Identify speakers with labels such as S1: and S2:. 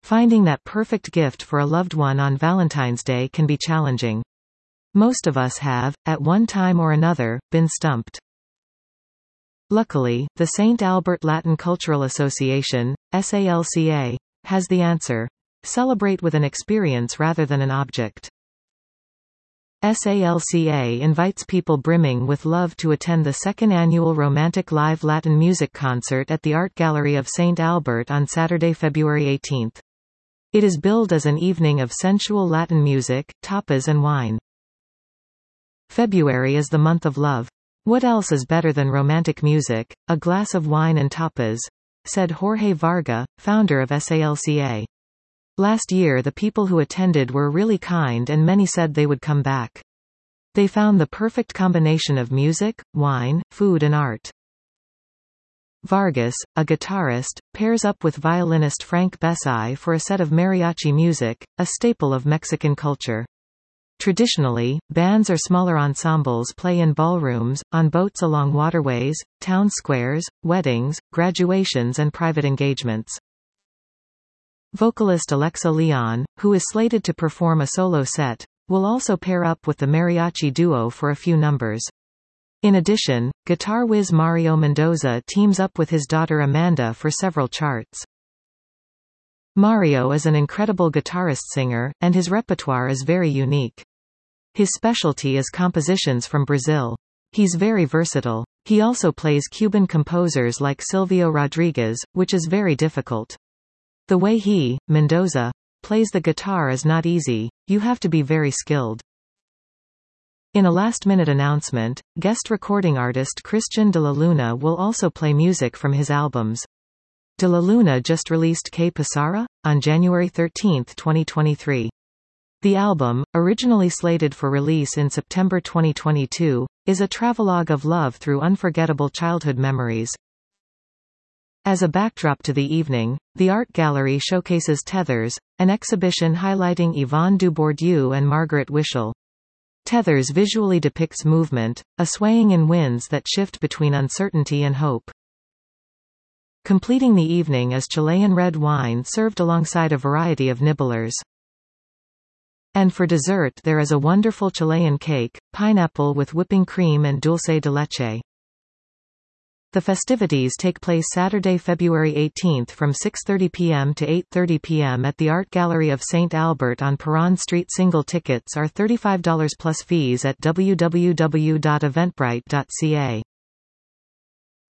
S1: Finding that perfect gift for a loved one on Valentine's Day can be challenging. Most of us have, at one time or another, been stumped. Luckily, the St. Albert Latin Cultural Association, SALCA, has the answer. Celebrate with an experience rather than an object. SALCA invites people brimming with love to attend the second annual Romantic Live Latin Music Concert at the Art Gallery of St. Albert on Saturday, February 18. It is billed as an evening of sensual Latin music, tapas and wine. February is the month of love. What else is better than romantic music, a glass of wine and tapas? Said Jorge Varga, founder of SALCA. Last year the people who attended were really kind and many said they would come back. They found the perfect combination of music, wine, food and art. Vargas, a guitarist, pairs up with violinist Frank Besai for a set of mariachi music, a staple of Mexican culture. Traditionally, bands or smaller ensembles play in ballrooms, on boats along waterways, town squares, weddings, graduations and private engagements. Vocalist Alexa Leon, who is slated to perform a solo set, will also pair up with the mariachi duo for a few numbers. In addition, guitar whiz Mario Mendoza teams up with his daughter Amanda for several charts. Mario is an incredible guitarist-singer, and his repertoire is very unique. His specialty is compositions from Brazil. He's very versatile. He also plays Cuban composers like Silvio Rodriguez, which is very difficult. The way he, Mendoza, plays the guitar is not easy, you have to be very skilled. In a last-minute announcement, guest recording artist Christian de la Luna will also play music from his albums. De la Luna just released Que Pasara? On January 13, 2023. The album, originally slated for release in September 2022, is a travelogue of love through unforgettable childhood memories. As a backdrop to the evening, the art gallery showcases Tethers, an exhibition highlighting Yvonne du Bourdieu and Margaret Wischel. Tethers visually depicts movement, a swaying in winds that shift between uncertainty and hope. Completing the evening is Chilean red wine served alongside a variety of nibblers. And for dessert there is a wonderful Chilean cake, pineapple with whipping cream and dulce de leche. The festivities take place Saturday, February 18 from 6:30 p.m. to 8:30 p.m. at the Art Gallery of St. Albert on Perron Street. Single tickets are $35 plus fees at www.eventbrite.ca.